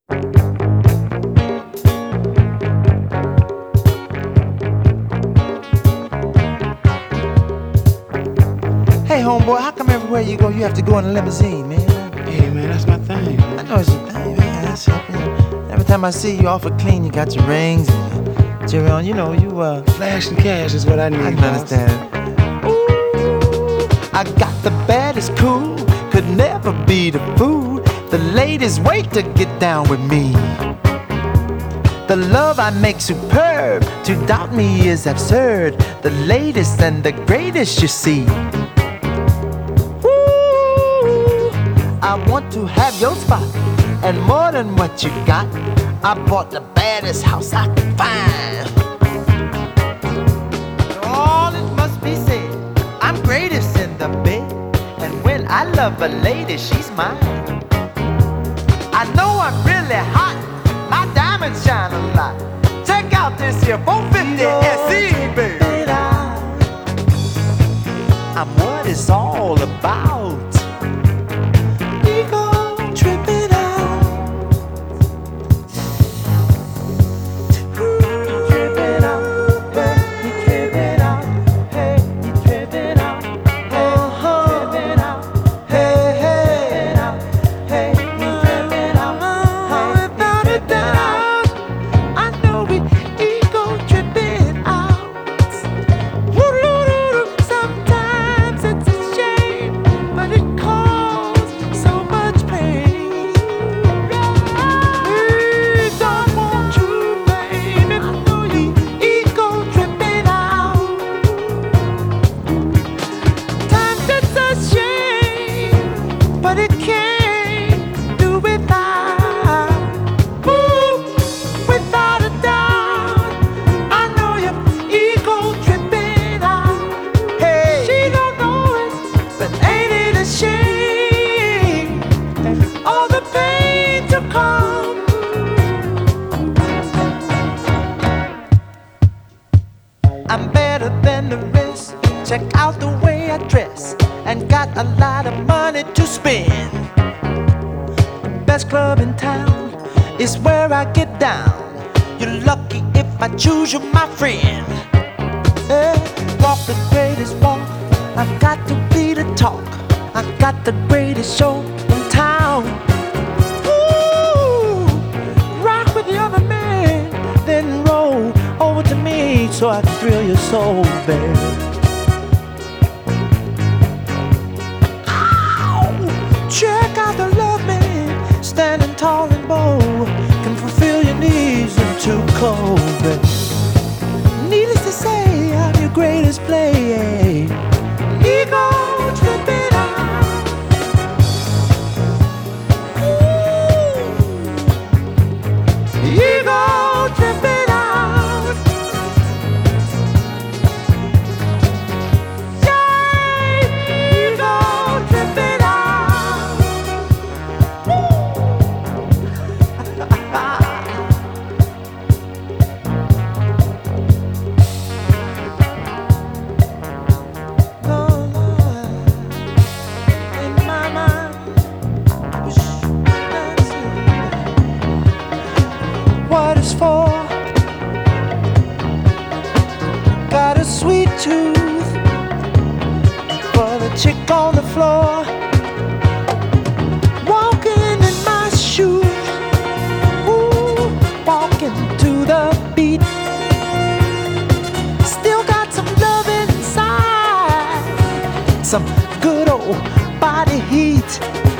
Hey, homeboy, how come everywhere you go, you have to go in a limousine, man? Hey, man, that's my thing, man. I know it's your thing, man. That's it, man. Every time I see you awful clean, you got your rings and your on, you know, Flash and cash is what I need, I can boss. understand. Ooh, I got the baddest cool, could never be the fool. The ladies wait to get down with me. The love I make superb, to doubt me is absurd. The latest and the greatest, you see. Woo! I want to have your spot, and more than what you got. I bought the baddest house I could find. All it must be said, I'm greatest in the bed. And when I love a lady, she's mine. I know I'm really hot, my diamonds shine a lot. Check out this here 450 SE, baby. I'm what it's all about. We gon' trip it out. You trip it out, hey, you trip it out, hey, you trip it out, hey, you trip it out, hey, hey, hey, you trip it out, hey, without a doubt. I know we gon' trip it out. Sometimes it's a shame, but it causes so much pain. We don't want you, baby. I know you gon' trip it out. Times it's a shame, but it can't do without. Ooh, without a doubt, I know your ego tripping out. Hey, she don't know it, but ain't it a shame? All the pain to come. I'm better than the rest. Check out the way I dress, and got a lot of money to spend. The best club in town is where I get down. You're lucky if I choose you, my friend. Hey, walk the greatest walk. I got to be the talk. I got the greatest show in town. Ooh, rock with the other man, then roll over to me so I can thrill your soul, baby. Check out the love man, standing tall and bold, can fulfill your needs in too cold, baby. Needless to say, I'm your greatest play. Ego tripping out. Ego tripping out. Yeah, ego tripping out. No, no, in my mind, that's it. What it's for? Got a sweet tooth for the chick on the floor, walking in my shoes. Ooh, walking to the beat. Still got some love inside, some good old body heat.